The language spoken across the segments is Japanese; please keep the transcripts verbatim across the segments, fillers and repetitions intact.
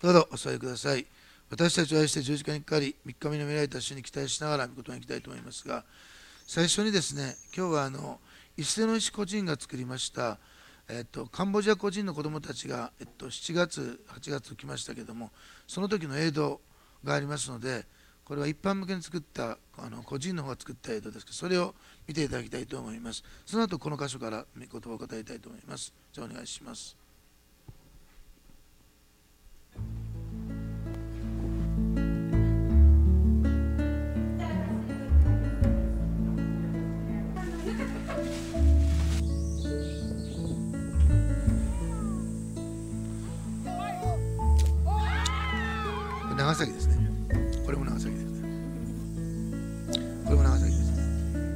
どうぞお座りください。私たちを愛して十字架にかかり、みっかめの見られた主に期待しながら御言葉に行きたいと思いますが、最初にですね、今日はあのイスラエルの孤児院が作りました、えっと、カンボジア孤児院の子どもたちが、えっと、しちがつ、はちがつ来ましたけれども、その時の映像がありますので、これは一般向けに作ったあの個人の方が作った映像ですけど、それを見ていただきたいと思います。その後この箇所から御言葉を答えたいと思います。じゃあお願いします。長崎ですね。これも長崎ですね。これも長崎ですね。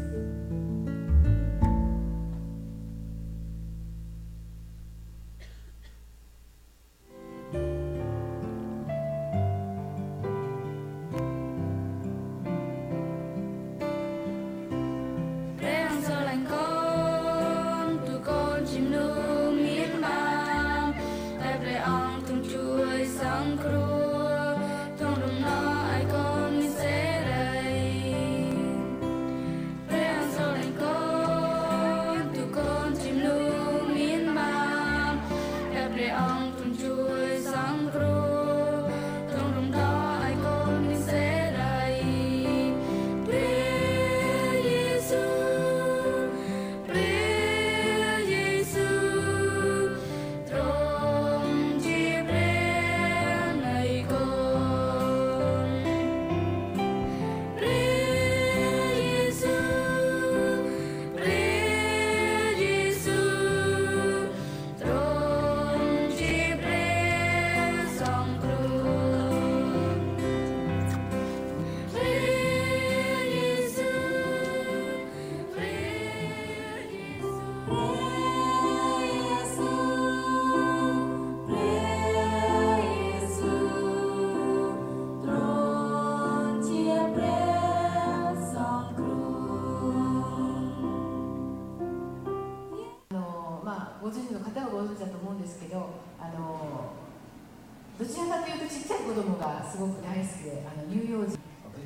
ご存知の方はご存知だと思うんですけど、あのどちらかというとちっちゃい子供がすごく大好きで、あの乳幼児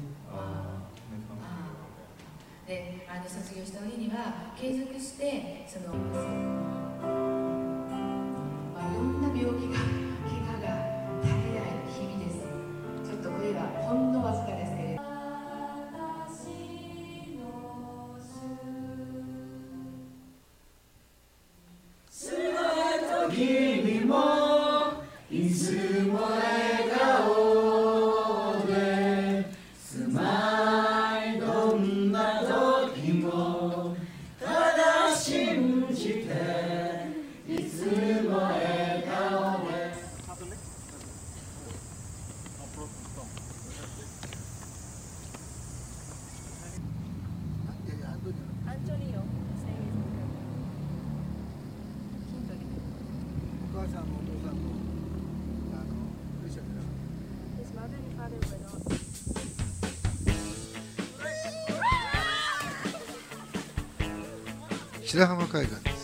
であの卒業した折には継続してその、まあ、いろんな病気が怪我が絶えない日々です。ちょっとこれはほんのわずかですけれど。 君もいつも笑顔でスマイル、どんな時もただ信じていつも笑顔で。 アントニオお母さんもお父さんもあのクリスチャンだから。 His mother and father were not. 白浜海岸です。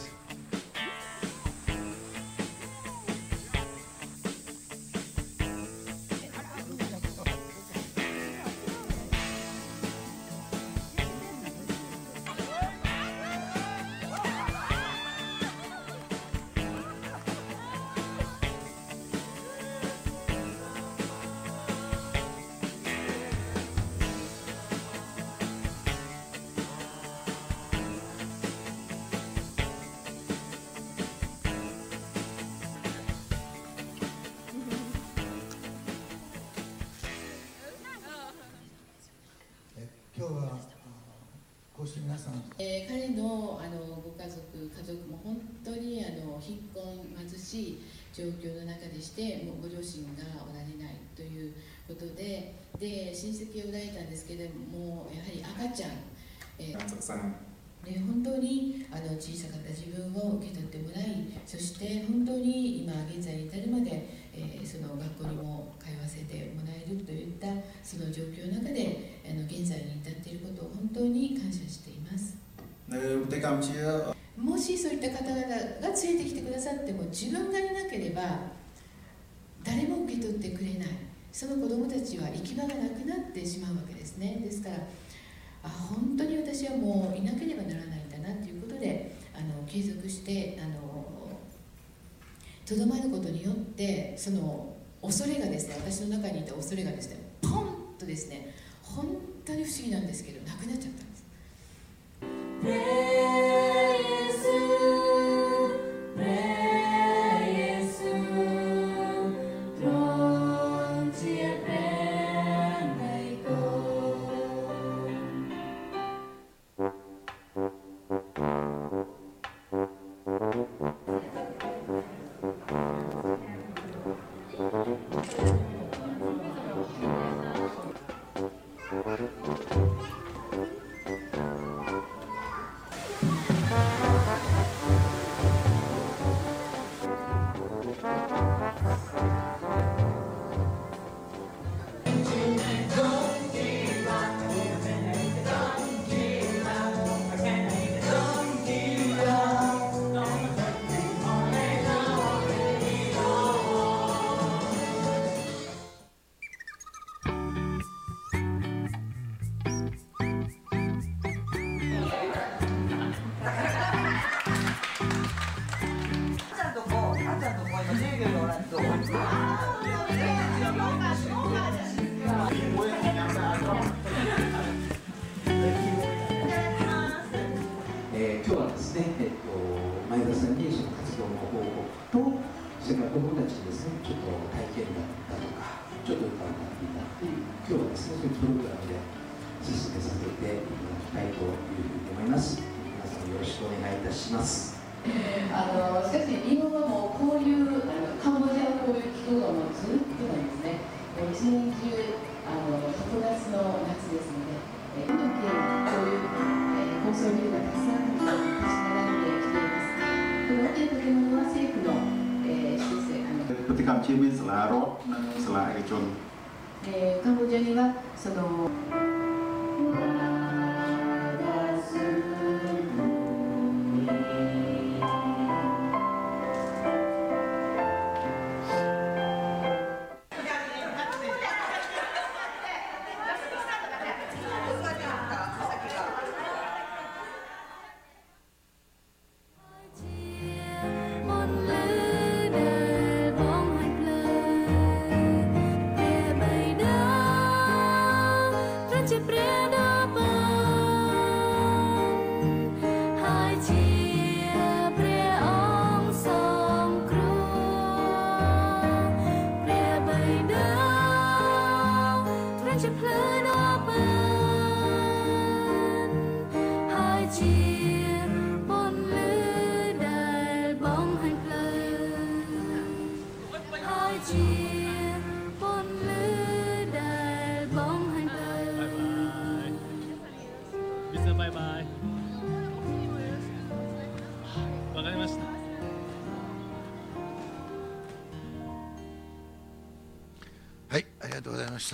今日はこうして皆さん、 えー、彼の、あのご家族、家族も本当にあの貧困、貧しい状況の中でして、もうご両親がおられないということで、で親戚を抱いたんですけれども、もうやはり赤ちゃん、えー、で本当にあの小さかった自分を受け取ってもらい、そして本当に今現在に至るまで、えー、その学校にも通わせてもらえるといったその状況の中であの現在に至っていることを本当に感謝しています。もしそういった方々が連れてきてくださっても、自分がいなければ誰も受け取ってくその子どもたちは行き場がなくなってしまうわけですね。ですからあ本当に私はもういなければならないんだなということであの継続してあのとどまることによってその恐れがですね、私の中にいた恐れがですねポンとですね本当に不思議なんですけどなくなっちゃったんです。 えー、今日はですね、えっと、前田さんにその活動の報告と、それから子どもたちにですね、ちょっと体験だったとか、ちょっと歌を歌っていたっていう、今日はですね、そういうプログラムで進めさせていただきたいというふうに思います。皆さんよろしくお願いいたします。 あのしかし今はもうこういうあのカンボジアはこういう気候がもうずっとなんですね。一年中あのろくがつの夏ですので、えー、こういう、えー、高層ビルがたくさん立ち並んできています。この大きな建物は政府の、えー、施設であのพฤติกรรมที่มีสลารถនិងสลาเอกชนえー、カンボジアにはそのバイバイ。わかりました。 はい、ありがとうございました。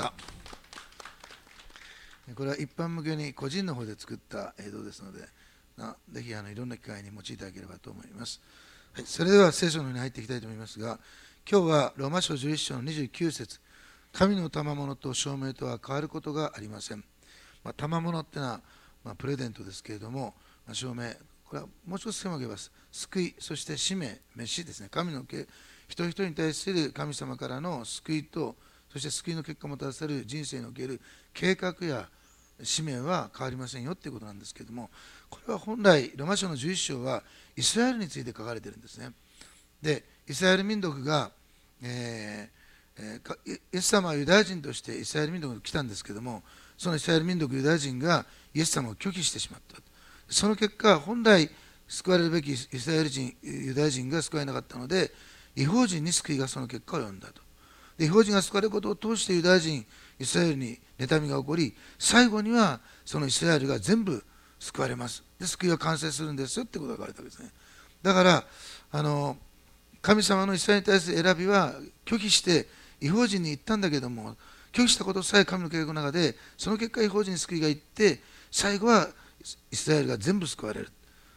これは一般向けに個人の方で作った映像ですので、なぜひあのいろんな機会に用いていただければと思います。はい、それでは聖書の方に入っていきたいと思いますが、今日はローマ書じゅういっ章のにじゅうきゅう節、神の賜物と証明とは変わることがありません。まあ、賜物っていうのは、まあ、プレゼントですけれども、まあ、証明、これはもう少し狭く言えば、救い、そして使命、飯ですね、神の一人一人に対する神様からの救いと、そして救いの結果をもたらされる人生における計画や使命は変わりませんよということなんですけれども、これは本来、ローマ書のじゅういっ章はイスラエルについて書かれているんですね。で、イスラエル民族が、えーえー、イエス様はユダヤ人としてイスラエル民族に来たんですけれども、そのイスラエル民族ユダヤ人がイエス様を拒否してしまった。その結果、本来救われるべきイスラエル人、ユダヤ人が救われなかったので、異邦人に救いがその結果を呼んだと。で、異邦人が救われることを通してユダヤ人、イスラエルに妬みが起こり、最後にはそのイスラエルが全部救われます。で、救いは完成するんですよってことが書かれたわけですね。だから、あの神様のイスラエルに対する選びは拒否して異邦人に行ったんだけども、拒否したことさえ神の計画の中で、その結果異邦人に救いが行って、最後はイスラエルが全部救われる。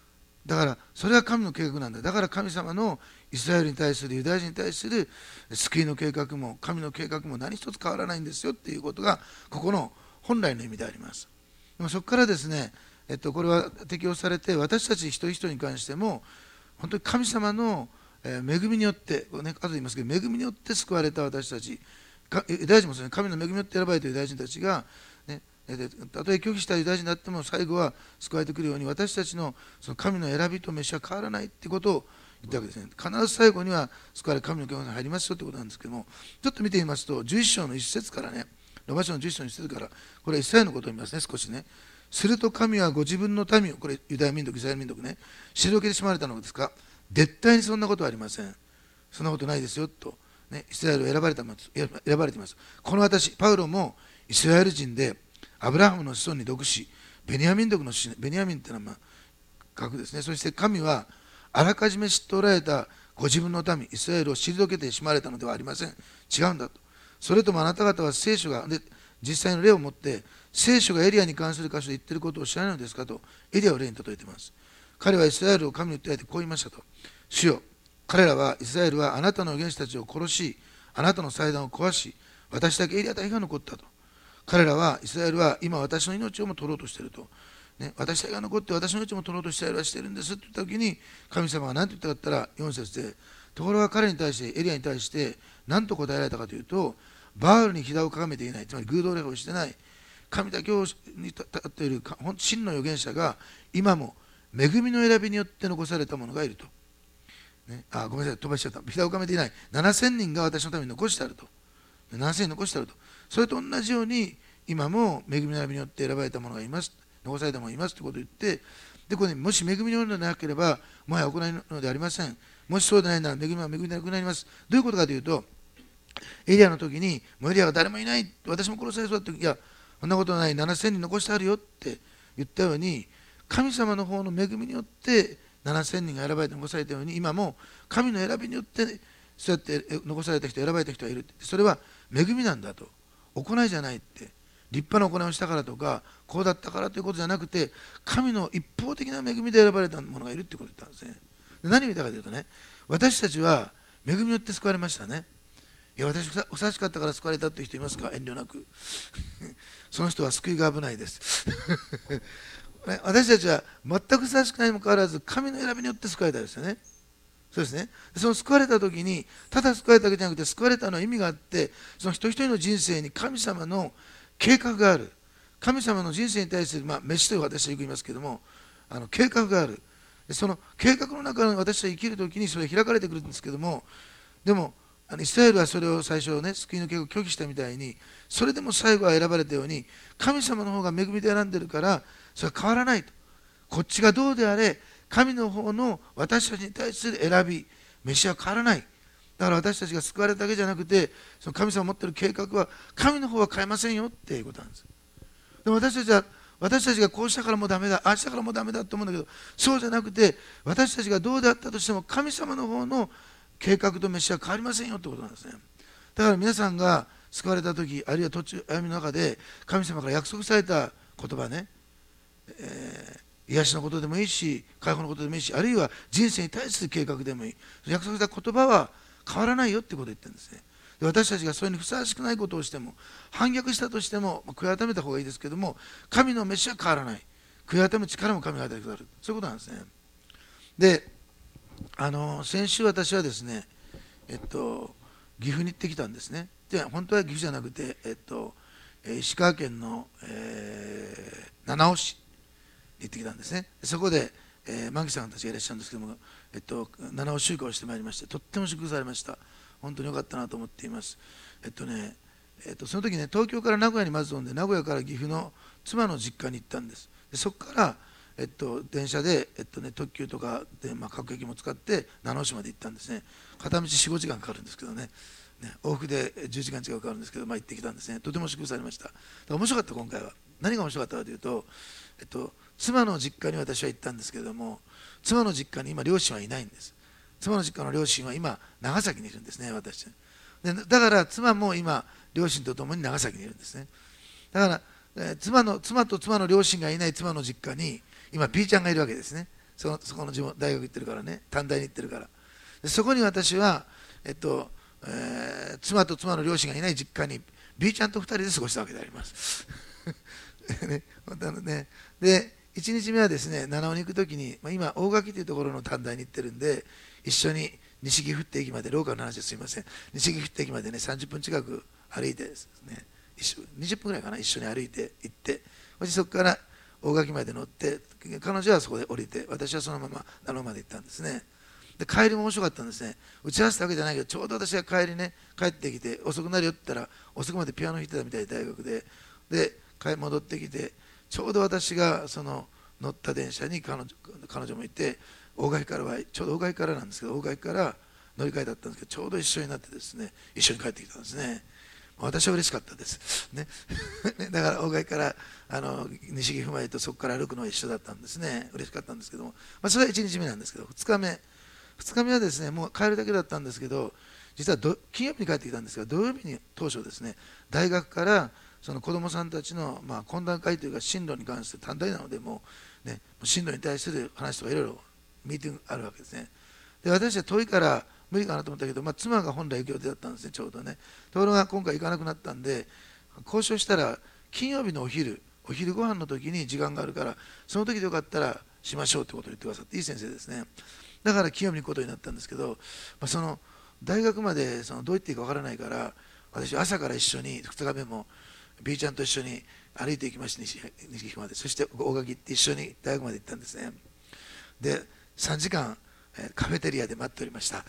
だからそれは神の計画なんだ。だから神様のイスラエルに対するユダヤ人に対する救いの計画も神の計画も何一つ変わらないんですよっていうことがここの本来の意味であります。でもそこからですね、えっと、これは適用されて私たち一人一人に関しても本当に神様の恵みによって、ね、後で言いますけど恵みによって救われた私たち、ユダヤ人もそうですね、神の恵みによって選ばれたユダヤ人たちが、ね、たとえ拒否したユダヤ人であっても最後は救われてくるように私たちのその神の選びと召しは変わらないということを言ったわけですね。必ず最後には救われ神の計画に入りますよということなんですけども、ちょっと見てみますとじゅういっ章のいち節からね、ローマ書のじゅういっ章のいち節からこれはイスラエルのことを見ますね。少しね、すると神はご自分の民を、これユダヤ民族イスラエル民族ね、退けてしまわれたのですか。絶対にそんなことはありません。そんなことないですよと、ね、イスラエルを選ばれた選ばれています。この私パウロもイスラエル人でアブラハムの子孫に属しベニヤミン族の子孫、ベニヤミンというのは書くですね。そして神はあらかじめ知っておられたご自分の民イスラエルを退けてしまわれたのではありません。違うんだと。それともあなた方は聖書がで実際の例を持って聖書がエリアに関する箇所で言っていることを知らないのですかとエリアを例に例えています。彼はイスラエルを神に訴えてこう言いましたと。主よ、彼らはイスラエルはあなたの預言者たちを殺しあなたの祭壇を壊し私だけエリアだけが残ったと。彼らはイスラエルは今私の命をも取ろうとしていると、ね、私だけが残って私の命も取ろうとイスラエルはしているんですと言ったときに神様が何と言ったかったらよん節で、ところが彼に対してエリアに対して何と答えられたかというと、バールに膝をかがめていない、つまり偶像礼拝をしてない神だけに立っている真の預言者が今も恵みの選びによって残された者がいると、ね、あごめんなさい飛ばしちゃった。膝をかめていないななせんにんが私のために残してあると、ななせんにん残してあると。それと同じように今も恵みの選びによって選ばれた者がいます、残された者がいますということを言って、でこれ、ね、もし恵みのようでなければもはや行いのでありません。もしそうでないなら恵みは恵みでなくなります。どういうことかというと、エリアの時にもうエリアが誰もいない、私も殺されそうだって、いやそんなことない、ななせんにん残してあるよって言ったように、神様の方の恵みによってななせんにんが選ばれて残されたように、今も神の選びによってそうやって残された人、選ばれた人がいるって、それは恵みなんだと、行いじゃないって、立派な行いをしたからとかこうだったからということじゃなくて、神の一方的な恵みで選ばれた者がいるってことを言ったんですね。で何を言ったかというとね、私たちは恵みによって救われましたね。いや私ふさわしかったから救われたという人いますか。遠慮なくその人は救いが危ないです私たちは全くふさわしくないにもかかわらず神の選びによって救われたんですよね。そうですね。その救われた時にただ救われただけじゃなくて、救われたのは意味があって、その一人一人の人生に神様の計画がある。神様の人生に対する、まあ、飯という私はよく言いますけども、あの計画がある。その計画の中で私は生きる時にそれが開かれてくるんですけども、でもあのイスラエルはそれを最初ね、救いの計画を拒否したみたいに、それでも最後は選ばれたように、神様の方が恵みで選んでるからそれは変わらないと。こっちがどうであれ神の方の私たちに対する選び飯は変わらない。だから私たちが救われただけじゃなくて、その神様が持っている計画は神の方は変えませんよっていうことなんです。でも私たちは私たちがこうしたからもうダメだ、ああしたからもうダメだと思うんだけど、そうじゃなくて、私たちがどうであったとしても神様の方の計画と飯は変わりませんよってことなんですね。だから皆さんが救われた時、あるいは途中歩みの中で神様から約束された言葉ね、えー、癒しのことでもいいし、解放のことでもいいし、あるいは人生に対する計画でもいい、約束した言葉は変わらないよってことを言ってるんですね。で私たちがそれにふさわしくないことをしても、反逆したとしても、悔い改めた方がいいですけども、神の飯は変わらない。悔い改める力も神が与えてくださる。そういうことなんですね。で、あの先週私はですね、えっと、岐阜に行ってきたんですね。で本当は岐阜じゃなくて、えっと、石川県の、えー、七尾市に行ってきたんですね。そこで、えー、マギさんたちがいらっしゃるんですけども、えっと、七尾集会をしてまいりまして、とっても祝福されました。本当に良かったなと思っています。えっとね、えっと、その時ね、東京から名古屋にまず飛んで、名古屋から岐阜の妻の実家に行ったんです。でそこから、えっと、電車で、えっとね、特急とかで、まあ、各駅も使って七尾市まで行ったんですね。片道よん、ごじかんかかるんですけどね、ね往復でじゅうじかん近くかかるんですけど、まあ、行ってきたんですね。とても祝福されました。だから面白かった。今回は何が面白かったかというと、えっと、妻の実家に私は行ったんですけれども、妻の実家に今両親はいないんです。妻の実家の両親は今長崎にいるんですね、私で。だから妻も今両親と共に長崎にいるんですね。だから、えー、妻の妻と妻の両親がいない妻の実家に今 B ちゃんがいるわけですね。 そのそこの地元大学行ってるからね、短大に行ってるから。でそこに私は、えっとえー、妻と妻の両親がいない実家に B ちゃんとふたりで過ごしたわけでありますね、ね、でいちにちめはですね、七尾に行くときに、まあ、今大垣というところの短大に行ってるんで、一緒に西岐阜駅まで、ローカルの話ですいません、西岐阜駅までねさんじゅっぷん近く歩いてですね、一緒にじゅっぷんぐらいかな、一緒に歩いて行って、そこから大垣まで乗って、彼女はそこで降りて、私はそのまま七尾まで行ったんですね。で帰りも面白かったんですね。打ち合わせたわけじゃないけど、ちょうど私が帰りね、帰ってきて、遅くなるよって言ったら、遅くまでピアノ弾いてたみたいで、大学で。で、帰り戻ってきて、ちょうど私がその乗った電車に彼女、彼女もいて、大垣からは、ちょうど大垣からなんですけど、大垣から乗り換えだったんですけど、ちょうど一緒になってですね、一緒に帰ってきたんですね。私は嬉しかったです。ね、だから大垣からあの西岐阜までとそこから歩くのは一緒だったんですね。嬉しかったんですけども、まあ、それはいちにちめなんですけど、ふつかめ、ふつかめはですね、もう帰るだけだったんですけど、実はど金曜日に帰ってきたんですが、土曜日に当初ですね、大学からその子どもさんたちの、まあ、懇談会というか、進路に関して短大なので、もう、ね、進路に対する話とかいろいろミーティングあるわけですね。で、私は遠いから無理かなと思ったけど、まあ、妻が本来行く予定だったんですね、ちょうどね。ところが今回行かなくなったんで、交渉したら、金曜日のお昼、お昼ご飯の時に時間があるから、その時でよかったらしましょうってことを言ってくださって、いい先生ですね。だから金曜日に行くことになったんですけど、まあ、その大学までそのどう言っていいかわからないから、私、朝から一緒に、ふつかめも B ちゃんと一緒に歩いていきました、西西岐阜まで。そして大垣行って一緒に大学まで行ったんですね。で、さんじかん、カフェテリアで待っておりました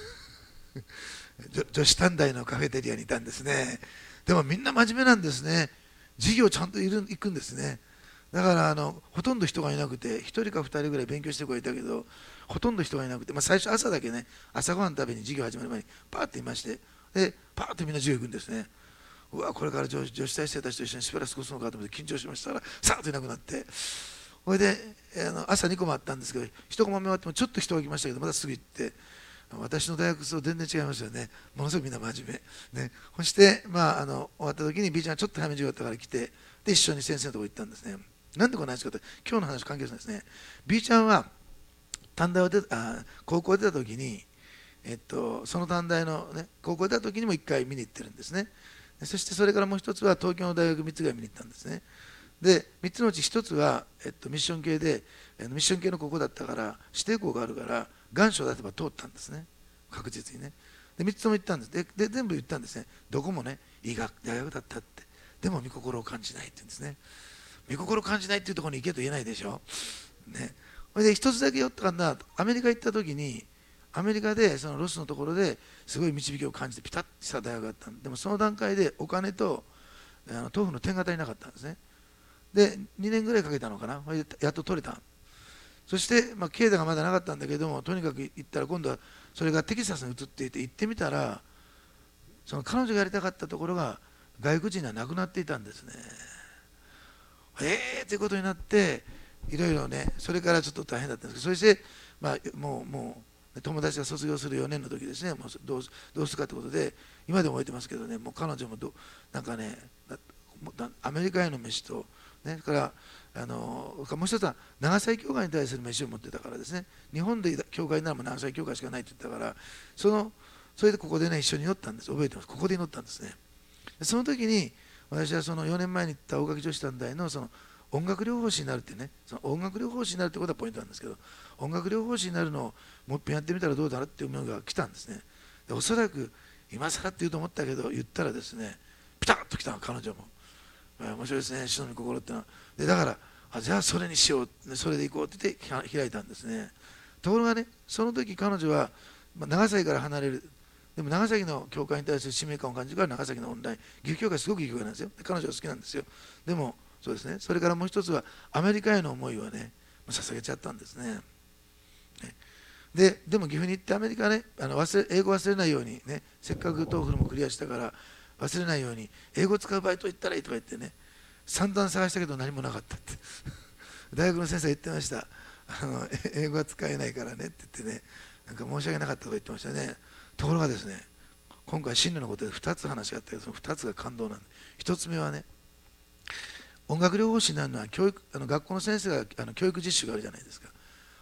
女子短大のカフェテリアにいたんですね。でもみんな真面目なんですね。授業ちゃんといる行くんですね。だからあのほとんど人がいなくて、ひとりかふたりぐらい勉強してる子がいたけど、ほとんど人がいなくて、まあ、最初朝だけね、朝ごはん食べに授業始まる前にパーッといまして、でパーッとみんな授業行くんですね。うわ、これから女女子大生たちと一緒にしばらく過ごすのかと思って緊張しましたら、さーっといなくなって、それであの朝にこもあったんですけど、いちコマ目終わってもちょっと人が来ましたけど、またすぐ行って、私の大学と全然違いますよね。ものすごくみんな真面目。ね、そして、まあ、あの終わった時に B ちゃんがちょっと早めに授業だったから来て、で一緒に先生のところ行ったんですね。なんでこの話かと、今日の話関係するんですね。B ちゃんは短大を出あ高校を出た時に、えっと、その短大の、ね、高校出た時にもいっかい見に行ってるんですね。そしてそれからもう一つは東京の大学みっつぐらい見に行ったんですね。でみっつのうちひとつは、えっと、ミッション系で、ミッション系の高校だったから指定校があるから願書を出せば通ったんですね、確実にね。でみっつとも言ったんです。 で, で全部言ったんですね。どこもね、いい学大学だったって。でも見心を感じないって言うんですね。見心を感じないっていうところに行けと言えないでしょ、ね、それで一つだけ言ったかな、アメリカ行った時にアメリカでそのロスのところですごい導きを感じてピタッとした大学があったんで、でもその段階でお金とあのトーフの点が足りなかったんですね。でにねんぐらいかけたのかな、それでやっと取れた。そして、まあ、経済がまだなかったんだけども、とにかく行ったら今度はそれがテキサスに移っていて、行ってみたらその彼女がやりたかったところが外国人にはなくなっていたんですね。えーということになって、いろいろね、それからちょっと大変だったんですけど、そして、まあ、もうもう友達が卒業するよねんの時ですね、もうどうどうするかということで、今でも覚えてますけどね、もう彼女もどなんかね、アメリカへの飯と、ね、それからあのもう一つは長崎教会に対する飯を持ってたからですね、日本で教会ならも長崎教会しかないって言ったから、そのそれでここでね、一緒に祈ったんです、覚えてます、ここで祈ったんですね。その時に私はそのよねんまえに行った大垣女子短大のその音楽療法士になるってね、その音楽療法士になるってことはポイントなんですけど、音楽療法士になるのをもう一遍やってみたらどうだろうっていう思いが来たんですね。でおそらく今更って言うと思ったけど、言ったらですね、ピタッと来たの、彼女も。面白いですね、主の御心ってのは。でだからあ、じゃあそれにしよう、それで行こうって言って開いたんですね。ところがね、その時彼女は、まあ、長崎から離れる。でも長崎の教会に対する使命感を感じるから長崎のオンライン、岐阜教会すごくいい教会なんですよ。で彼女は好きなんですよ。でもそうですね、それからもう一つはアメリカへの思いはね、捧げちゃったんですね。ねででも岐阜に行ってアメリカね、あの忘れ英語忘れないようにね、せっかくトーフルもクリアしたから忘れないように英語使うバイト行ったらいいとか言ってね、散々探したけど何もなかったって大学の先生が言ってました。あの英語は使えないからねって言ってね、なんか申し訳なかったとか言ってましたね。ところがですね、今回進路のことでふたつ話があったけど、そのふたつが感動なんで、ひとつめはね、音楽療法士になるのは教育、あの学校の先生があの教育実習があるじゃないですか。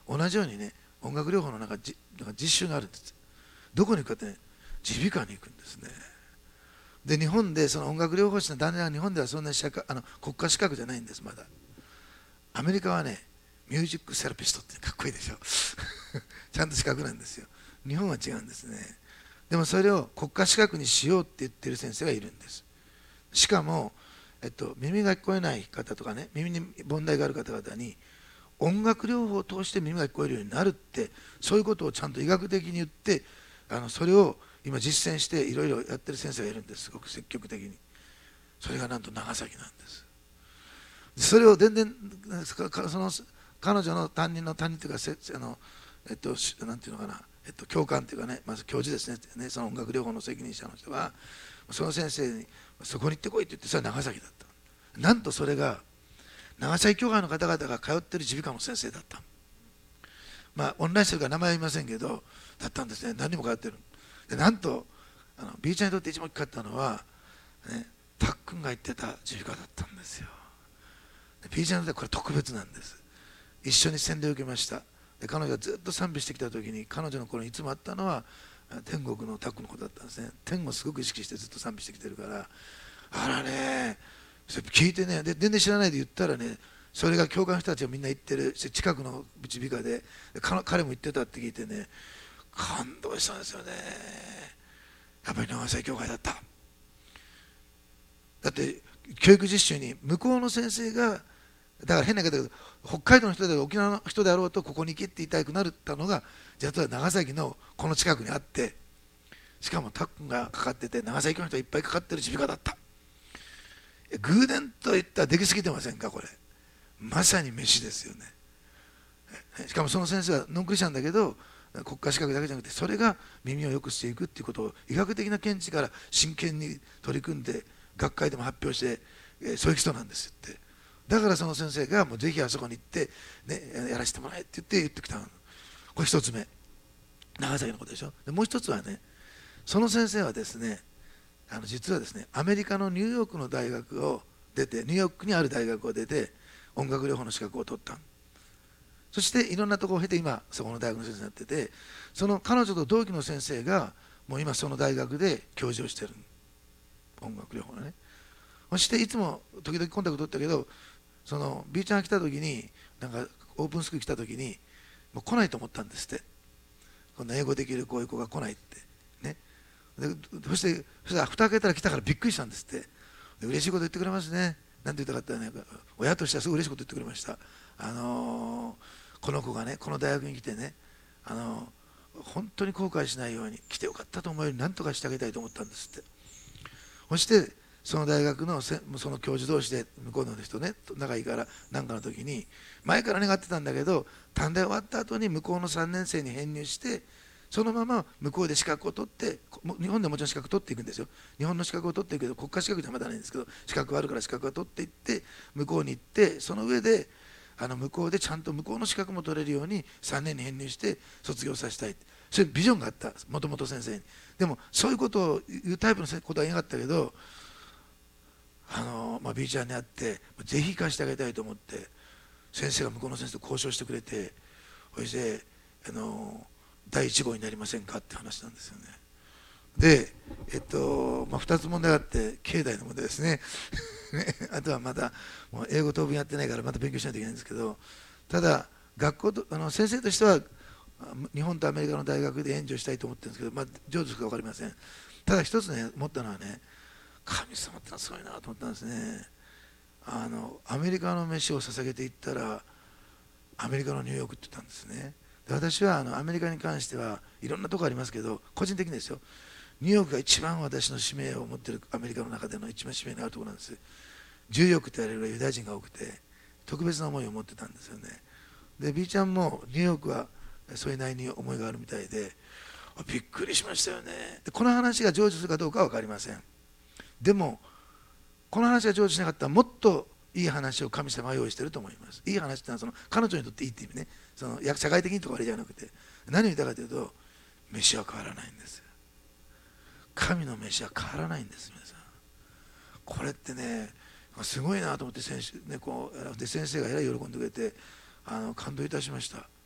同じようにね、音楽療法のなんかじなんか実習があるんです。どこに行くかってね、耳鼻科に行くんですね。で、日本でその音楽療法士の旦那は日本ではそんな資格あの国家資格じゃないんです、まだ。アメリカはね、ミュージックセラピストってかっこいいでしょちゃんと資格なんですよ。日本は違うんですね。でもそれを国家資格にしようって言ってる先生がいるんです。しかも、えっと、耳が聞こえない方とかね、耳に問題がある方々に音楽療法を通して耳が聞こえるようになるって、そういうことをちゃんと医学的に言って、あのそれを今実践していろいろやってる先生がいるんです。すごく積極的に。それがなんと長崎なんです。それを全然その彼女の担任の担任というか、あのえっとなんていうのかな、えっと教官というかね、まず教授ですね、その音楽療法の責任者の人はその先生にそこに行ってこいって言って、それは長崎だった。なんとそれが長崎教会の方々が通ってる耳鼻科の先生だった。まあオンラインしてるから名前は言いませんけど、だったんですね。何人も通ってる。でなんとあの B ちゃんにとって一番大きかったのは、ね、たっくんが言ってた耳鼻科だったんですよ。B ちゃんにとってこれ特別なんです。一緒に洗礼を受けました。で彼女がずっと賛美してきた時に、彼女の頃にいつもあったのは天国のタックのことだったんですね。天をすごく意識してずっと賛美してきてるから、あらね、それ聞いてね、で全然知らないで言ったらね、それが教会の人たちがみんな言ってる近くの耳鼻科で、彼も言ってたって聞いてね、感動したんですよね。やっぱり長崎教会だった。だって教育実習に向こうの先生が、だから変な言い方だけど、北海道の人で沖縄の人であろうとここに行けって言いたくなったのが、実は長崎のこの近くにあって、しかもタックンがかかってて、長崎の人がいっぱいかかってる耳鼻科だった。偶然と言ったらできすぎてませんか、これ。まさに飯ですよね。しかもその先生はノンクリスチャンだけど、国家資格だけじゃなくて、それが耳を良くしていくっていうことを医学的な見地から真剣に取り組んで、学会でも発表して、えー、そういう人なんですって。だからその先生がもうぜひあそこに行って、ね、やらせてもらえって言って言ってきたの。これ一つ目、長崎のことでしょ。でもう一つはね、その先生はですね、あの実はですね、アメリカのニューヨークの大学を出て、ニューヨークにある大学を出て、音楽療法の資格を取った。そしていろんなところを経て今そこの大学の先生になってて、その彼女と同期の先生がもう今その大学で教授をしてる、音楽療法のね。そしていつも時々コンタクト取ったけど、その B ちゃんが来た時に、なんかオープンスクール来た時にもう来ないと思ったんですって。こんな英語できるこういう子が来ないってね。でそしてそしたら蓋開けたら来たからびっくりしたんですって。で嬉しいこと言ってくれますね。なんて言ったかってね、親としてはすごい嬉しいこと言ってくれました。あのー、この子がね、この大学に来てね、あのー、本当に後悔しないように、来てよかったと思うように何とかしてあげたいと思ったんですって。そしてその大学のその教授同士で向こうの人ね仲いいから何かの時に、前から願ってたんだけど、短大終わった後に向こうのさんねん生に編入して、そのまま向こうで資格を取って、日本でもちろん資格取っていくんですよ。日本の資格を取っていくけど、国家資格じゃまだないんですけど、資格があるから資格を取っていって向こうに行って、その上であの向こうでちゃんと向こうの資格も取れるようにさんねんに編入して卒業させたい、そういうビジョンがあった、もともと先生に。でもそういうことを言うタイプのことは言いなかったけど、あの、まあ、B ちゃんに会ってぜひ行かせてあげたいと思って、先生が向こうの先生と交渉してくれて、そしてあのだいいち号になりませんかって話なんですよね。で、えっとまあ、ふたつ問題があって、境内の問題ですねあとはまだもう英語当分やってないからまた勉強しないといけないんですけど、ただ学校とあの先生としては日本とアメリカの大学で援助したいと思ってるんですけど、まあ、上手か分かりません。ただ一つね思ったのはね、神様ってのはすごいなと思ったんですね。あのアメリカの飯を捧げていったらアメリカのニューヨークって言ったんですね。で私はあのアメリカに関してはいろんなとこありますけど、個人的にですよ、ニューヨークが一番私の使命を持っているアメリカの中での一番使命のあるところなんです。じゅうよくと言われるぐらいユダヤ人が多くて特別な思いを持ってたんですよね。で B ちゃんもニューヨークはそれなりに思いがあるみたいで、びっくりしましたよね。でこの話が成就するかどうかは分かりません。でもこの話が成就しなかったらもっといい話を神様は用意していると思います。いい話ってのはその彼女にとっていいっていう意味ね、その社会的にとかあれじゃなくて、何を言ったかというと、飯は変わらないんです。神の飯は変わらないんです。皆さんこれってねすごいなと思って、先週、ね、こうで先生がえらい喜んでくれてあの感動いたしました。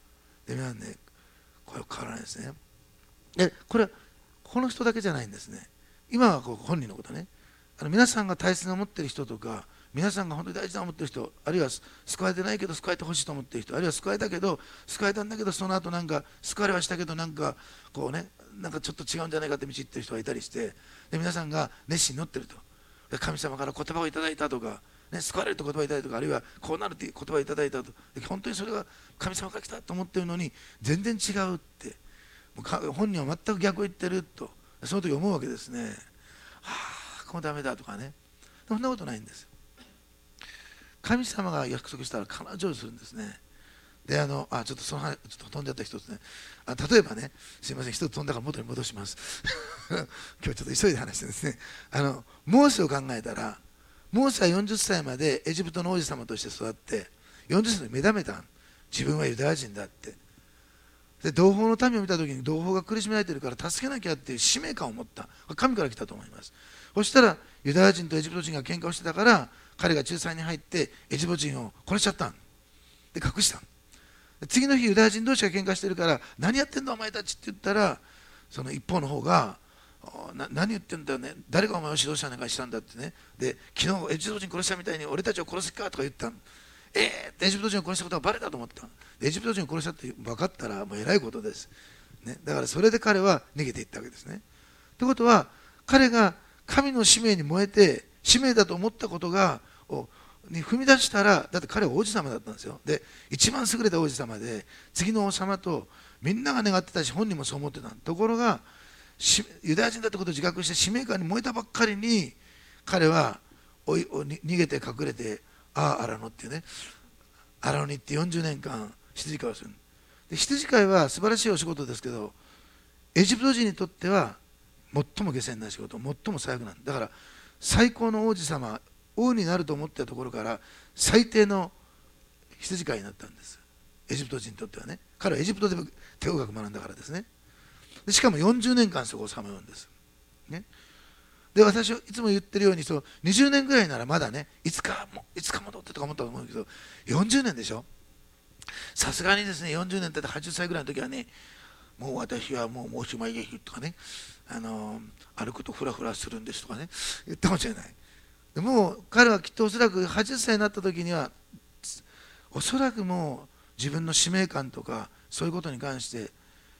で皆さんね、これ変わらないですね。でこれはこの人だけじゃないんですね。今はこう本人のことね、あの皆さんが大切な思っている人とか、皆さんが本当に大事な思っている人、あるいは救われてないけど救われてほしいと思っている人、あるいは救われたけど救われたんだけどその後なんか救われはしたけどなんかこうね、なんかちょっと違うんじゃないかって道行ってる人がいたりして、で皆さんが熱心に乗ってると、で神様から言葉をいただいたとか、ね、救われると言葉をいただいたとか、あるいはこうなるという言葉をいただいたと、で本当にそれが神様から来たと思ってるのに全然違うって、もうか本人は全く逆を言ってると、その時思うわけですね。はあ、このダメだとかね。そんなことないんです。神様が約束したら必ず成就するんですね。で、あの、あ、ちょっとその話、ちょっと飛んじゃった一つね。あ、例えばね、すいません、一つ飛んだから元に戻します。今日ちょっと急いで話してですね、あの、モーセを考えたら、モーセはよんじゅっさいまでエジプトの王子様として育って、よんじゅっさいで目覚めた。自分はユダヤ人だって。で、同胞の民を見たときに同胞が苦しめられているから助けなきゃっていう使命感を持った。神から来たと思います。そしたら、ユダヤ人とエジプト人が喧嘩をしてたから、彼が仲裁に入ってエジプト人を殺しちゃったんで、隠したん。次の日ユダヤ人同士が喧嘩してるから何やってんだお前たちって言ったら、その一方の方がな何言ってんだよね、誰がお前を指導者なんかしたんだってね、で昨日エジプト人殺したみたいに俺たちを殺す気かとか言ったん。えー、エジプト人を殺したことがバレたと思った。エジプト人を殺したって分かったらもうえらいことです、ね、だからそれで彼は逃げていったわけですね。ということは彼が神の使命に燃えて使命だと思ったことがをに踏み出したら、だって彼は王子様だったんですよ。で一番優れた王子様で次の王様とみんなが願ってたし本人もそう思ってた。ところがユダヤ人だってことを自覚して使命感に燃えたばっかりに彼はおいおに逃げて隠れて、ああ荒野っていうね、荒野に行ってよんじゅうねんかん羊飼いをする。で羊飼いは素晴らしいお仕事ですけど、エジプト人にとっては最も下賤な仕事、最も最悪なんだ。だから最高の王子様、王になると思ってたところから最低の羊飼いになったんです、エジプト人にとってはね。彼はエジプトで手を学学んだからですね。でしかもよんじゅうねんかんそこをさまようんです、ね、で私はいつも言ってるように、そうにじゅうねんぐらいならまだね、いつかもいつか戻ってとか思ったと思うけど、よんじゅうねんでしょ。さすがにですね、よんじゅうねん経ってはっじゅっさいぐらいの時はね、もう私はもうもうおしまいですとかね、あの歩くとフラフラするんですとかね言ったかもしれない。でもう彼はきっとおそらくはっじゅっさいになった時にはおそらくもう自分の使命感とかそういうことに関して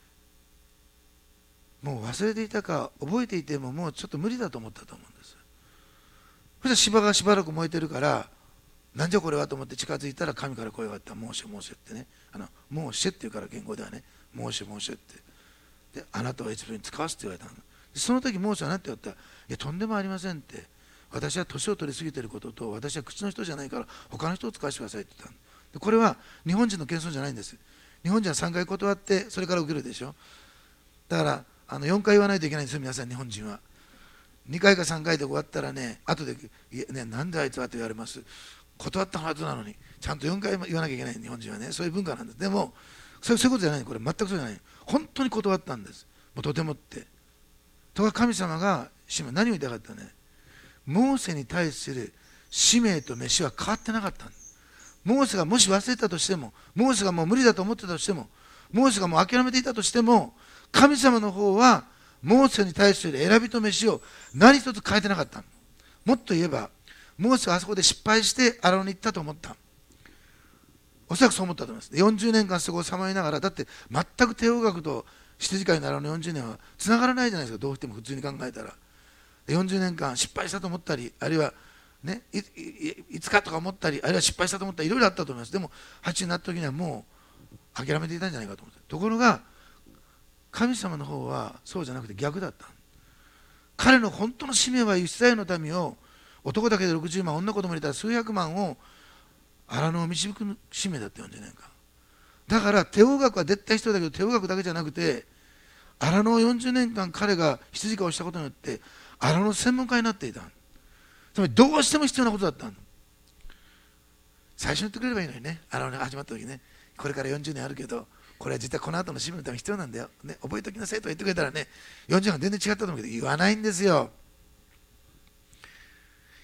もう忘れていたか覚えていてももうちょっと無理だと思ったと思うんです。そしたら芝がしばらく燃えてるから、なんじゃこれはと思って近づいたら神から声があった。モーシェモーシェってね、あのモーシェっていうから言語ではね、モーシェモーシェって、であなたはエジプトに使わすって言われたの。でその時モーシェは何て言った？いやとんでもありませんって、私は年を取り過ぎていることと、私は口の人じゃないから他の人を使わせてくださいって言ったの。でこれは日本人の謙遜じゃないんです。日本人はさんかい断ってそれから受けるでしょ。だからあのよんかい言わないといけないんですよ、皆さん。日本人はにかいかさんかいで終わったらね、後でね、なんであいつはと言われます。断ったはずなのにちゃんとよんかい言わなきゃいけない。日本人はね、そういう文化なんです。でもそういうことじゃない。これ全くそうじゃない。本当に断ったんです。もうとてもって。とは神様が使命、何を言いたかったね、モーセに対する使命と召しは変わってなかったんです。モーセがもし忘れたとしても、モーセがもう無理だと思ってたとしても、モーセがもう諦めていたとしても、神様の方はモーセに対する選びと召しを何一つ変えてなかった。もっと言えばモーセはあそこで失敗して荒野に行ったと思った。おそらくそう思ったと思います。よんじゅうねんかんそこをさまよいながら、だって全く帝王学と羊飼いの荒野のよんじゅうねんはつながらないじゃないですか、どうしても普通に考えたら。よんじゅうねんかん失敗したと思ったり、あるいはね、い, い, いつかとか思ったり、あるいは失敗したと思ったり、いろいろあったと思います。でもはちになった時にはもう諦めていたんじゃないかと思って。ところが神様の方はそうじゃなくて逆だった。彼の本当の使命はイスラエルの民を、男だけでろくじゅうまん、女子供入れたら数百万を荒野を導く使命だったよんじゅうねんかん。だから帝王学は絶対必要だけど、帝王学だけじゃなくて荒野をよんじゅうねんかん彼が羊飼いをしたことによって荒野の専門家になっていた。つまりどうしても必要なことだったの。最初に言ってくれればいいのにね、荒野が始まった時ね、これからよんじゅうねんあるけどこれは実はこの後の使命のために必要なんだよ、ね、覚えておきなさいとか言ってくれたらね、よんじゅうねんかん全然違ったと思うけど言わないんですよ。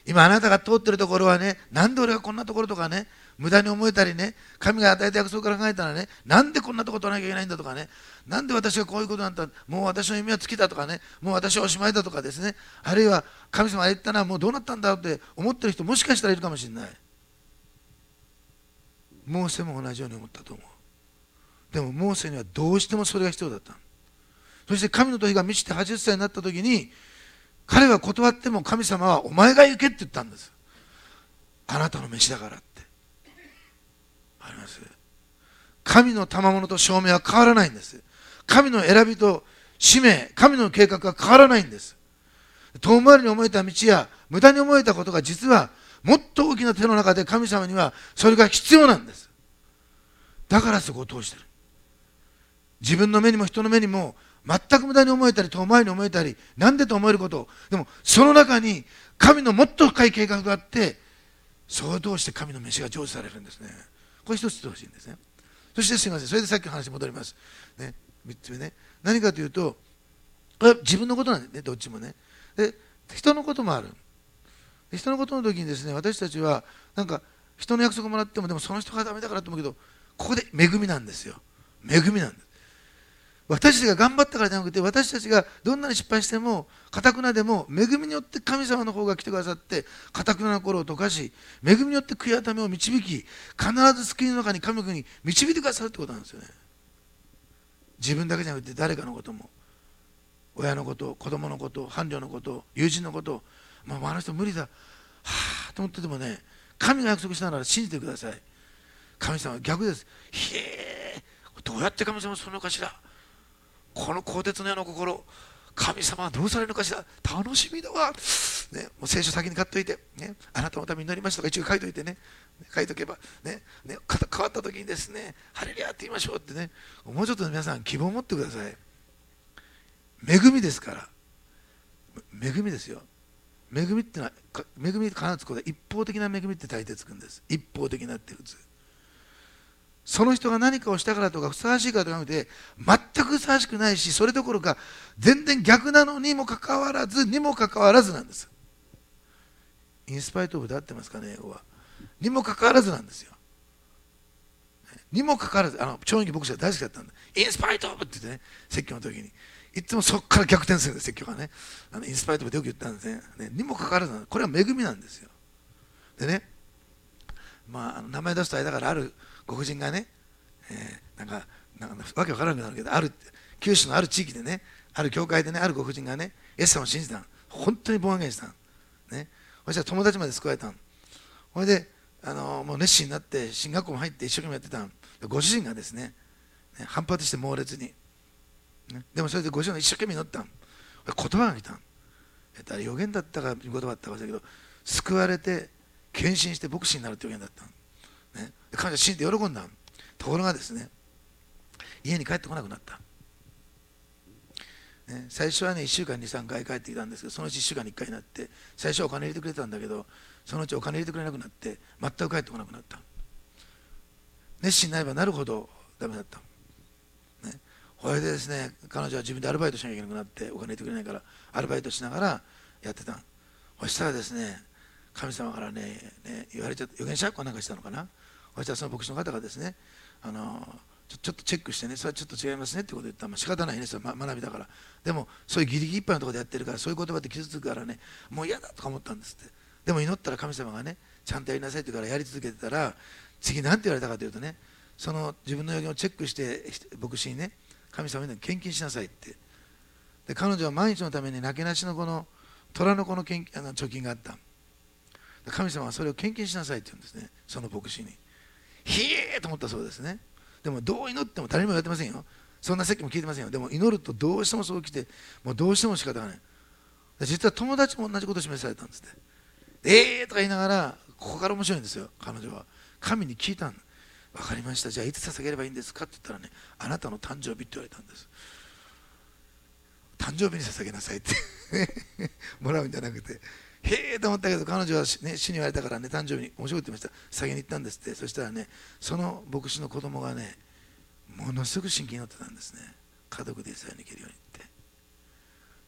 今あなたが通ってるところはね、なんで俺がこんなところとかね、無駄に思えたりね、神が与えた約束から考えたらね、なんでこんなところ取らなきゃいけないんだとかね、なんで私がこういうことなんだ、もう私の夢は尽きたとかね、もう私はおしまいだとかですね、あるいは神様が言ったのはもうどうなったんだって思ってる人もしかしたらいるかもしれない。モーセも同じように思ったと思う。でもモーセにはどうしてもそれが必要だった。そして神の時が満ちてはちじゅっさいになった時に、彼は断っても神様はお前が行けって言ったんです。あなたの飯だからって。あります。神の賜物と証明は変わらないんです。神の選びと使命、神の計画は変わらないんです。遠回りに思えた道や無駄に思えたことが実はもっと大きな手の中で神様にはそれが必要なんです。だからそこを通してる。自分の目にも人の目にも全く無駄に思えたり遠回りに思えたり、なんでと思えること、でもその中に神のもっと深い計画があって、それを通して神の飯が成就されるんですね。これ一つしてほしいんですね。そしてすみません、それでさっきの話に戻ります、ね、みっつめね、何かというと、これは自分のことなんですね、どっちもね。で、人のこともある。で人のことの時にですね、私たちはなんか人の約束もらっても、でもその人がダメだからと思うけど、ここで恵みなんですよ。恵みなんです。私たちが頑張ったからじゃなくて、私たちがどんなに失敗しても、堅くなでも、恵みによって神様の方が来てくださって、堅くなな心を溶かし、恵みによって悔い改めを導き、必ず救いの中に神の国に導いてくださるってことなんですよね。自分だけじゃなくて、誰かのことも、親のこと、子供のこと、伴侶のこと、友人のこと、もうあの人無理だ、はぁと思っててもね、神が約束したなら信じてください。神様は逆です。ひえー、どうやって神様はそるのかしら。この鋼鉄のような心、神様はどうされるのかしら、楽しみだわ、ね、もう聖書先に買っといて、ね、あなたのために祈りましたとか一応書いといてね、書いとけば、ねね、変わった時にですね、ハレルヤって言いましょうってね、もうちょっと皆さん希望を持ってください。恵みですから、恵みですよ。恵みってのは、恵み必ずつくことは一方的な恵みって大抵つくんです。一方的なって普通。その人が何かをしたからとかふさわしいからとかなくて、全くふさわしくないし、それどころか全然逆なのにもかかわらずにもかかわらずなんです。インスパイトオブで合ってますかね、英語は。にもかかわらずなんですよ。にもかかわらず、あの超人気牧師が大好きだったんだ。インスパイトオブって言ってね、説教の時に。いつもそこから逆転するんです、説教がね。あのインスパイトオブでよく言ったんですね。ねにもかかわらず、これは恵みなんですよ。でね、まあ、名前出すとあれだからあるご婦人がね、えー、なんか、なんかわけわからなくなるけど、ある九州のある地域でね、ある教会でね、あるご婦人がね、イエス様を信じたの。本当に冒険したの。ね、そしたら友達まで救われたの。それで、あのもう熱心になって、進学校も入って一生懸命やってたの。ご主人がですね、ね反発して猛烈に。ね、でもそれでご主人が一生懸命祈ったの。言葉が来たの。予言だったか言葉だったか忘れたけど、救われて、献身して牧師になるという予言だったの。ね、彼女は信じて喜んだ。ところがですね、家に帰ってこなくなった、ね、最初はねいっしゅうかんにさんかい帰ってきたんですけど、そのうちいっしゅうかんにいっかいになって、最初はお金入れてくれたんだけど、そのうちお金入れてくれなくなって全く帰ってこなくなった。熱心になればなるほどダメだった、ね、これでですね、彼女は自分でアルバイトしなきゃいけなくなって、お金入れてくれないからアルバイトしながらやってた。そしたらですね、神様から ね, ね言われちゃった、預言者かなんかしたのかな。そしたらその牧師の方がですね、あのちょちょっとチェックしてね、それはちょっと違いますねってことを言ったら、まあ、仕方ないね、それは学びだから。でもそういうギリギリいっぱいのところでやってるから、そういう言葉で傷つくからね、もう嫌だとか思ったんですって。でも祈ったら神様がね、ちゃんとやりなさいって言うからやり続けてたら、次何て言われたかというとね、その自分の予言をチェックして牧師にね、神様に献金しなさいって。で彼女は毎日のためになけなしのこの虎の子の献あの貯金があった。神様はそれを献金しなさいって言うんですね、その牧師に。ひえーと思ったそうですね。でもどう祈っても誰にも言われてませんよ。そんな説教も聞いてませんよ。でも祈るとどうしてもそう来て、もうどうしても仕方がない。実は友達も同じことを示されたんですね。えーとか言いながら、ここから面白いんですよ、彼女は。神に聞いたん。分かりました、じゃあいつ捧げればいいんですかって言ったらね、あなたの誕生日って言われたんです。誕生日に捧げなさいってもらうんじゃなくて、へえと思ったけど、彼女は、ね、死に言われたからね、誕生日に面白いって言いました、捧げに行ったんですって。そしたらね、その牧師の子供がね、ものすごく真剣になってたんですね。家族でイスラエルに行けるようにって。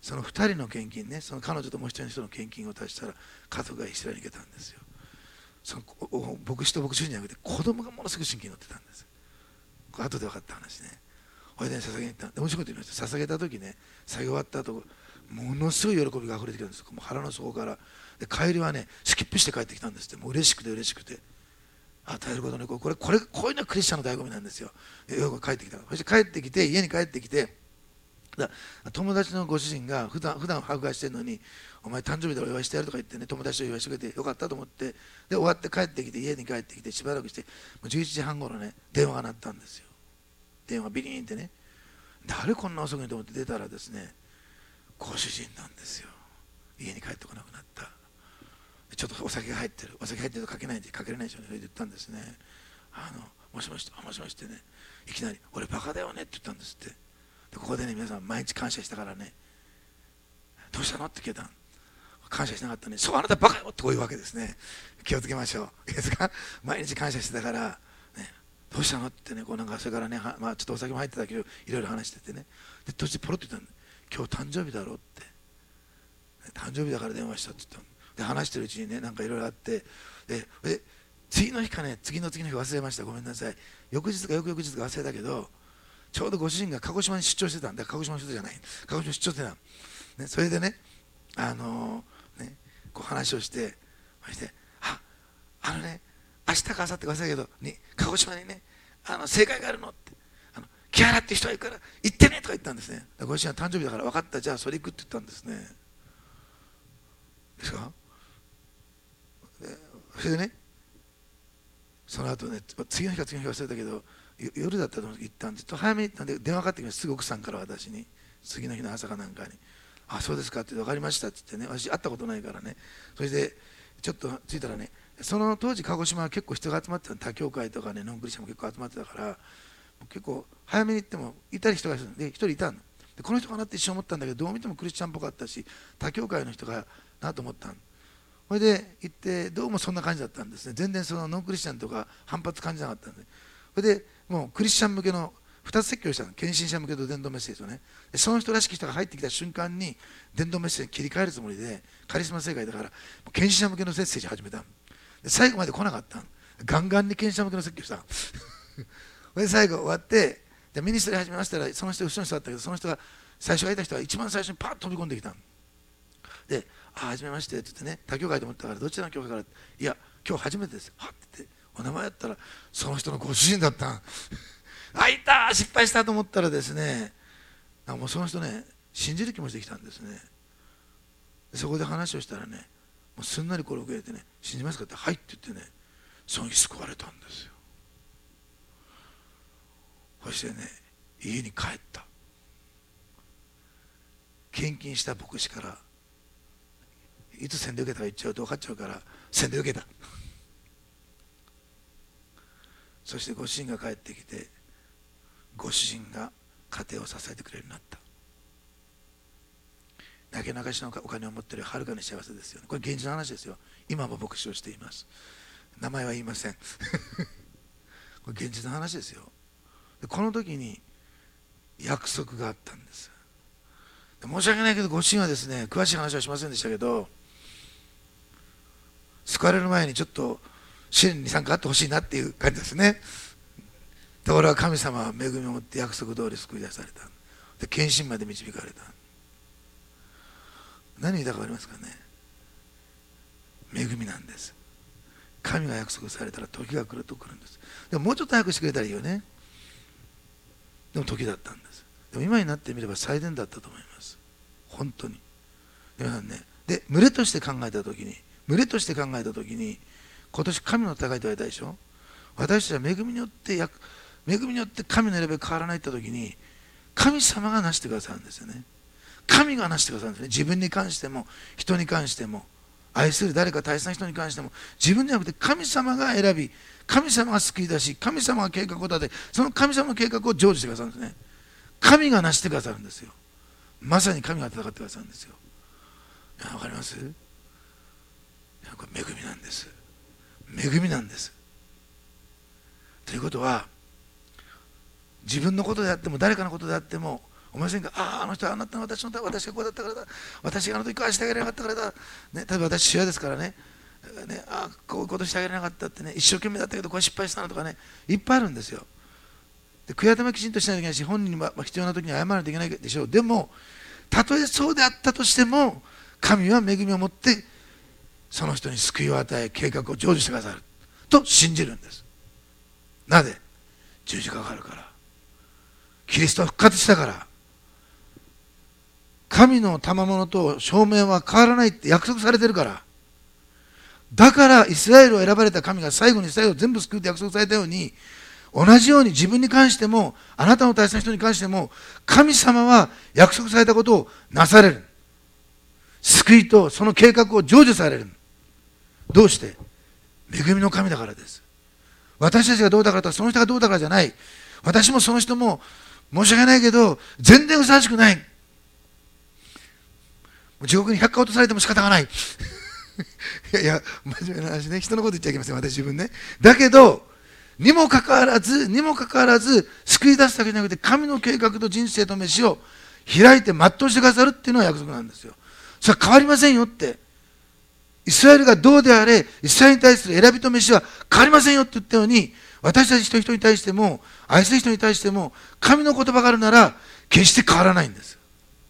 そのふたりの献金ね、その彼女ともう一人の人の献金を足したら家族がイスラエルに行けたんですよ。その牧師と牧師じゃなくて子供がものすごく信仰に乗ってたんです。これ後で分かった話ね。おいでに捧げに行った。で面白いこと言いました。捧げた時ね、作業終わった後ものすごい喜びが溢れてきたんです。もう腹の底から。で帰りはねスキップして帰ってきたんですって。もう嬉しくて嬉しくて与えることにこれこれこういうのがクリスチャンの醍醐味なんですよ。よく帰ってきた。そして帰ってきて家に帰ってきてだ友達のご主人が普段普段迫害してるのにお前誕生日でお祝いしてやるとか言ってね、友達とお祝いしてくれてよかったと思って、で終わって帰ってきて家に帰ってきてしばらくしてもうじゅういちじはん頃ね電話が鳴ったんですよ。電話ビリーンってね、誰こんな遅くにと思って出たらですねご主人なんですよ。家に帰ってこなくなった。ちょっとお酒が入ってる、お酒入ってるとかけないでかけれないでしょうね。それで言ったんですね。あのもしもしもしもしってね、いきなり俺バカだよねって言ったんですって。でここでね皆さん毎日感謝したからね、どうしたのって聞いたの。感謝しなかったね。そうあなたバカよってこういうわけですね。気をつけましょう。いいですか。毎日感謝してたから、ね、どうしたのってね、こうなんかそれからね、まあ、ちょっとお酒も入ってたけどいろいろ話しててね、で途中ポロッと言ったの。今日誕生日だろうって、誕生日だから電話したって言ったの。で話してるうちにねなんかいろいろあって、でで次の日かね次の次の日忘れました、ごめんなさい。翌日か翌々日か忘れたけど、ちょうどご主人が鹿児島に出張してたんで、鹿児島の人じゃない、鹿児島に出張してたの、ね、それでねあのー、ねこう話をして、そしてああのね明日か明後日か忘れたけどに鹿児島にねあの正解があるのって、あの木原って人がいるから行ってねとか言ったんですね。ご主人は誕生日だから分かった、じゃあそれ行くって言ったんですね。ですか。それでねその後ね次の日か次の日忘れたけど夜だったと思って行ったんで、ちょっと早めに行ったんで電話かかってきました。すぐ奥さんから私に次の日の朝かなんかに「あそうですか」って「分かりました」って言ってね、私会ったことないからね、それでちょっと着いたらね、その当時鹿児島は結構人が集まってた、他教会とかねノンクリスチャンも結構集まってたから結構早めに行ってもいたり人がいるんで、一人いたので、この人かなって一瞬思ったんだけど、どう見てもクリスチャンっぽかったし他教会の人がなと思ったの。それで行ってどうもそんな感じだったんですね。全然そのノンクリスチャンとか反発感じなかったんで、それでもうクリスチャン向けのふたつ説教したの。献身者向けと伝道メッセージをね。でその人らしき人が入ってきた瞬間に伝道メッセージに切り替えるつもりで、カリスマ世界だから献身者向けのメッセージを始めたの。で最後まで来なかったの。ガンガンに献身者向けの説教したの。で最後終わってでミニストリー始めましたら、その人後ろの人だったけど、その人が最初がいた人が一番最初にパッと飛び込んできたの。で「あはじめまして」って言ってね、他教会と思ったから「どちらの教会から?」いや今日初めてです」はって言ってお名前やったらその人のご主人だったん。あいた失敗したと思ったらですね、なんかもうその人ね信じる気持ちできたんですね。そこで話をしたらね、もうすんなりこれを受け入れてね「信じますか?」って「はい」って言ってね、その日救われたんですよ。そしてね家に帰った。献金した牧師からいつ洗礼受けたか言っちゃうと分かっちゃうから洗礼受けた。そしてご主人が帰ってきて、ご主人が家庭を支えてくれるようになった。なけなかしのお金を持っているはるかに幸せですよね。これ現実の話ですよ。今も牧師をしています。名前は言いません。これ現実の話ですよ。でこの時に約束があったんです。申し訳ないけどご主人はですね詳しい話はしませんでしたけど、救われる前にちょっと試練に参加あってほしいなっていう感じですね。ところが神様は恵みを持って約束通り救い出された。で献身まで導かれた。何言いたか分かりますかね。恵みなんです。神が約束されたら時が来ると来るんです。でももうちょっと早くしてくれたらいいよね。でも時だったんです。でも今になってみれば最善だったと思います。本当に。皆さんね、で群れとして考えたときに、群れとして考えたときに、今年神の戦いと言われたでしょ。私たちは恵みによってや恵みによって神の選びが変わらないってときに、神様がなしてくださるんですよね。神がなしてくださるんですね。自分に関しても、人に関しても、愛する誰か大切な人に関しても、自分じゃなくて神様が選び、神様が救い出し、神様が計画を立て、その神様の計画を成就してくださるんですね。神がなしてくださるんですよ。まさに神が戦ってくださるんですよ。わかります？これ恵みなんです。恵みなんです。ということは、自分のことであっても誰かのことであっても思いませんか？ああ、あの人はああなったのは私の私がこうだったからだ、私があの時こうしてあげられなかったからだ、ね、例えば私父親ですからね、ね、ああこういうことしてあげられなかったってね、一生懸命だったけどこれ失敗したのとかね、いっぱいあるんですよ。で悔い改めきちんとしないといけないし、本人に、まあ、必要な時に謝らないといけないでしょう。でもたとえそうであったとしても、神は恵みを持ってその人に救いを与え、計画を成就してくださると信じるんです。なぜ？十字架があるから。キリストは復活したから。神の賜物と証明は変わらないって約束されてるから。だからイスラエルを選ばれた神が最後にイスラエルを全部救うって約束されたように、同じように自分に関しても、あなたの大切な人に関しても、神様は約束されたことをなされる。救いとその計画を成就される。どうして？恵みの神だからです。私たちがどうだからとか、その人がどうだからじゃない。私もその人も申し訳ないけど、全然ふさわしくない。地獄にひゃっかい落とされても仕方がない。いやいや、真面目な話ね、人のこと言っちゃいけません、私自分ね。だけど、にもかかわらず、にもかかわらず、救い出すだけじゃなくて、神の計画と人生と飯を開いて全うしてくださるっていうのは約束なんですよ。それは変わりませんよって。イスラエルがどうであれ、イスラエルに対する選びと飯は変わりませんよって言ったように、私たち一人一人に対しても、愛する人に対しても、神の言葉があるなら、決して変わらないんです。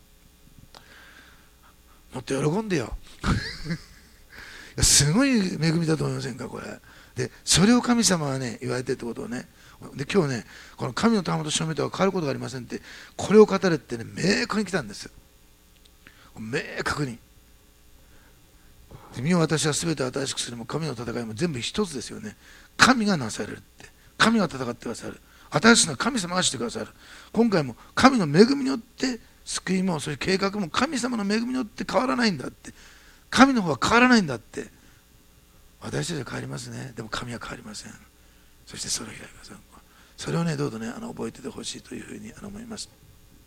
もっと喜んでよ。いやすごい恵みだと思いませんか、これ。で、それを神様はね、言われてるってことをね、で、今日ね、この神の賜物と証明とは変わることがありませんって、これを語れってね、明確に来たんです。明確に。見よ私は全てを新しくするも神の戦いも全部一つですよね。神がなされるって。神が戦ってくださる。新しいのは神様がしてくださる。今回も神の恵みによって救いも、そういう計画も神様の恵みによって変わらないんだって。神の方は変わらないんだって。私たちは変わりますね。でも神は変わりません。そしてそれを開きます。それをね、どうぞね、あの覚えててほしいというふうに思います。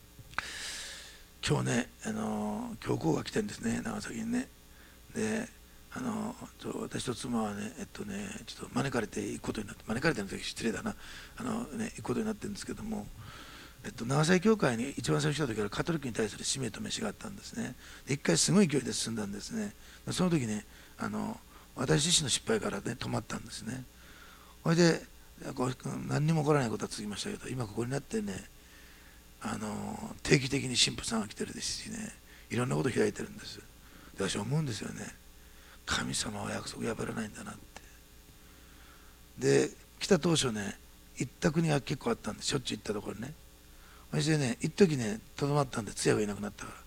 今日ね、あの教皇が来てるんですね、長崎にね。で、あの私と妻はね、えっとね、ちょっと招かれて行くことになって、招かれてる時失礼だな、あの、ね、行くことになってるんですけども、えっと、長崎教会に一番最初来た時からカトリックに対する使命と飯があったんですね。で一回すごい勢いで進んだんですね。その時ね、あの私自身の失敗からね、止まったんですね。それでこう何にも起こらないことは続きましたけど、今ここになってね、あの定期的に神父さんが来てるですしね、いろんなことを開いてるんです。で私は思うんですよね。神様は約束破らないんだなって。で来た当初ね、行った国が結構あったんで、しょっちゅう行ったところね。そしてね、一時ね、とどまったんで通訳がいなくなったから、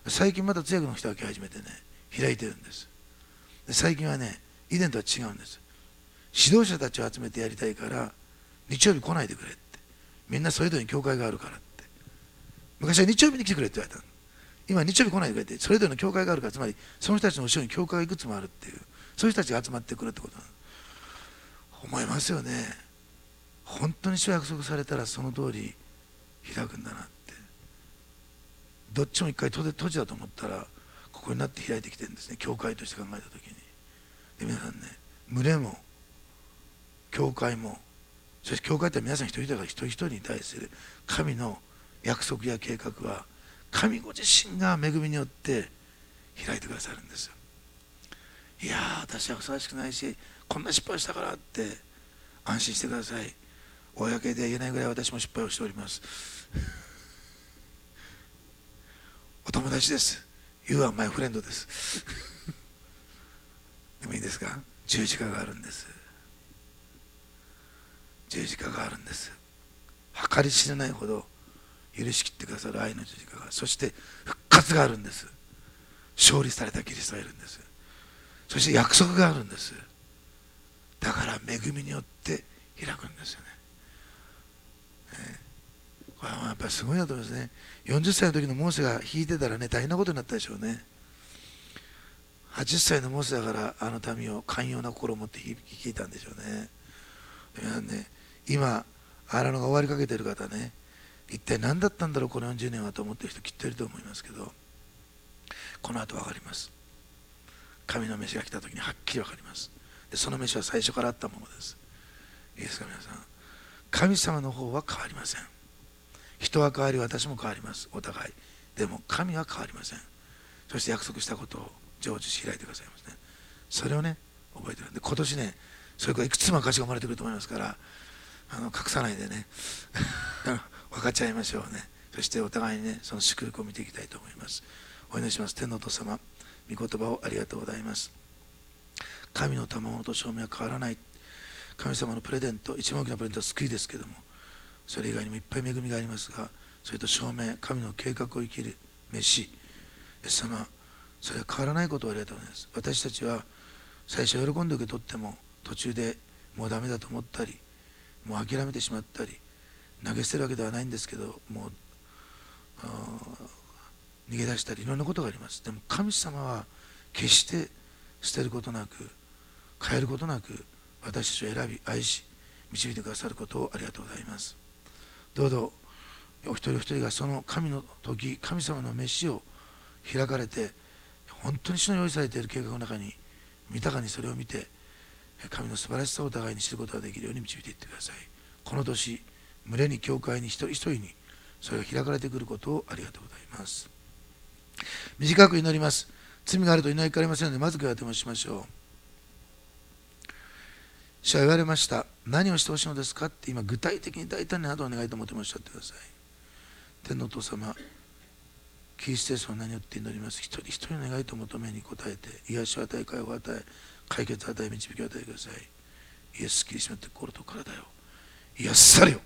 最近また通訳の人が来始めてね、開いてるんです。で最近はね、以前とは違うんです。指導者たちを集めてやりたいから日曜日来ないでくれって、みんなそれぞれに教会があるからって。昔は日曜日に来てくれって言われたの。今日曜日来ないでくれって、それぞれの教会があるから、つまりその人たちの後ろに教会がいくつもあるっていう、そういう人たちが集まってくるってことなの。思いますよね。本当に主は約束されたらその通り開くんだなって。どっちも一回閉じだと思ったらここになって開いてきてるんですね、教会として考えた時に。で皆さんね、群れも教会も、そして教会って皆さん一人一人が一人一人に対する神の約束や計画は神ご自身が恵みによって開いてくださるんですよ。いやー、私はふさわしくないし、こんな失敗をしたからって安心してください。公では言えないぐらい私も失敗をしております。お友達です。You are my friend です。でもいいですか？十字架があるんです。十字架があるんです。計り知れないほど許しきってくださる愛の十字架が、そして復活があるんです。勝利されたキリストがいるんです。そして約束があるんです。だから恵みによって開くんですよね。ね、これはやっぱりすごいなと思いますね。よんじゅっさいの時のモーセが引いてたらね、大変なことになったでしょうね。はっじゅっさいのモーセだからあの民を寛容な心を持って引いたんでしょうね。皆さんね、今荒野が終わりかけてる方ね、一体何だったんだろうこのよんじゅうねんはと思ってる人きっといると思いますけど、この後分かります。神の飯が来た時にはっきり分かります。でその飯は最初からあったものです。いいですか皆さん、神様の方は変わりません。 人は変わり私も変わります。お互い。でも神は変わりません。そして約束したことを成就し開いてくださいますね。それをね覚えてるんで、今年ねそれからいくつも証が生まれてくると思いますから、あの隠さないでね分かっちゃいましょうね。そしてお互いにねその祝福を見ていきたいと思います。お祈りします。天のお父様、御言葉をありがとうございます。神の賜物と証明は変わらない。神様のプレゼント、一番大きなプレゼントは救いですけども、それ以外にもいっぱい恵みがありますが、それと証明、神の計画を生きる飯、イエス様、それは変わらないことをありがとうございます。私たちは最初喜んで受け取っても途中でもうダメだと思ったり、もう諦めてしまったり、投げ捨てるわけではないんですけど、もう逃げ出したりいろんなことがあります。でも神様は決して捨てることなく変えることなく私たちを選び愛し導いてくださることをありがとうございます。どうぞお一人お一人がその神の時、神様の飯を開かれて本当に主の用意されている計画の中に豊かにそれを見て神の素晴らしさをお互いに知ることができるように導いていってください。この年群れに教会に一人一人にそれが開かれてくることをありがとうございます。短く祈ります。罪があると祈りかれませんので、まず手当てもしましょう。主は言われました。何をしてほしいのですかって今具体的に大胆にあなたを願いと思ってもおっしゃってください。天のお父様、キリストイエスの名によって祈ります。一人一人の願いと求めに応えて、癒しを与え、解放を与え、解決を与え、導きを与えてください。イエス・キリストによって心と体よ癒されよ。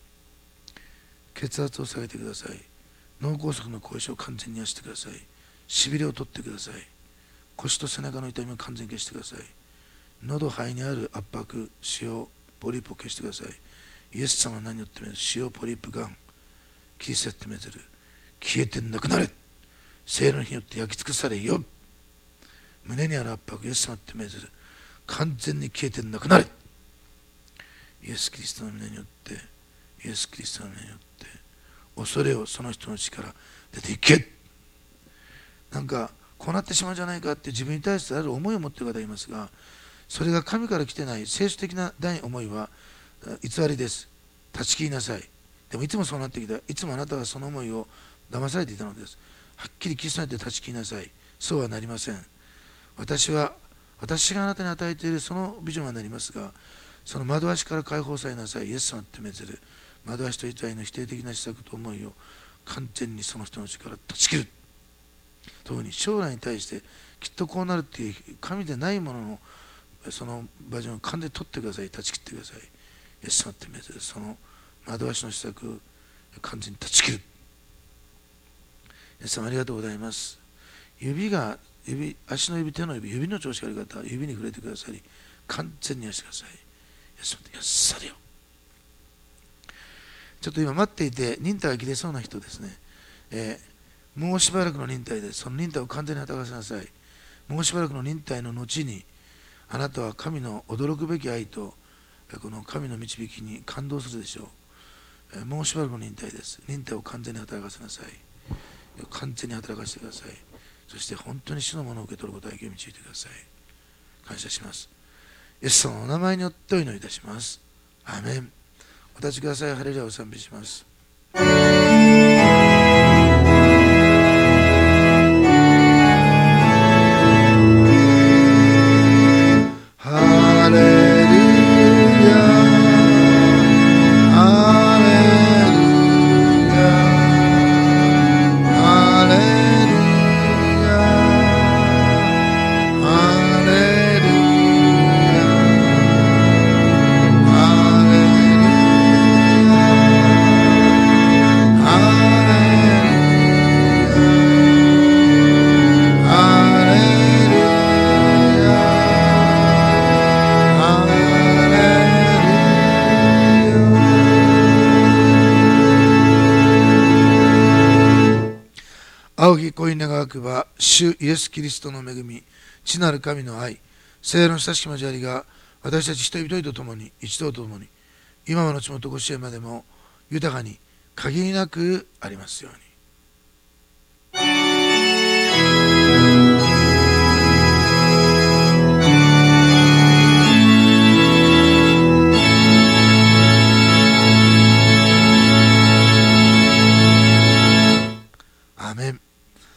血圧を下げてください。脳梗塞の後遺症を完全に癒してください。しびれを取ってください。腰と背中の痛みを完全に消してください。喉肺にある圧迫、腫瘍、ポリープを消してください。イエス様の名によってめずる腫瘍、ポリープ、がん、キリストによってめずる消えてなくなれ。聖の日によって焼き尽くされよ。胸にある圧迫、イエス様によってめずる完全に消えてなくなれ。イエス・キリストの皆によって、イエス・キリストの皆によって恐れをその人の血から出ていけ。なんかこうなってしまうんじゃないかって自分に対してある思いを持っている方がいますが、それが神から来てない聖書的な大思いは偽りです。断ち切りなさい。でもいつもそうなってきた。いつもあなたはその思いを騙されていたのです。はっきりキリストによって断ち切りなさい。そうはなりません。私は私があなたに与えているそのビジョンはなりますが、その惑わしから解放されなさい。イエス様にってめずる惑わしと一体の否定的な施策と思いを完全にその人の力を断ち切る。特に将来に対してきっとこうなるっていう神でないもののそのバージョンを完全に取ってください。断ち切ってください。イエス様にってめずるその惑わしの施策を完全に断ち切る。イエス様ありがとうございます。指が指足の指、手の指、指の調子が悪かったら指に触れてくださり完全に癒してください。イエス様で癒されよ。ちょっと今待っていて忍耐が切れそうな人ですね、えー、もうしばらくの忍耐です。その忍耐を完全に働かせなさい。もうしばらくの忍耐の後にあなたは神の驚くべき愛とこの神の導きに感動するでしょう。えー、もうしばらくの忍耐です。忍耐を完全に働かせなさい。完全に働かせてください。そして本当に主のものを受け取ることを導いてください。感謝します。イエス様のお名前によってお祈りいたします。アーメン。お立ちください。ハレルヤを賛美します。ハレルヤ、ハレルヤ、ハレルヤ、ハレルヤ、ハレルヤ、ハレ青き恋願わくば主イエス・キリストの恵み、父なる神の愛、聖霊の親しき交わりが私たち一人一人と共に、一同と共に、今ものちもとこしえまでも豊かに限りなくありますように。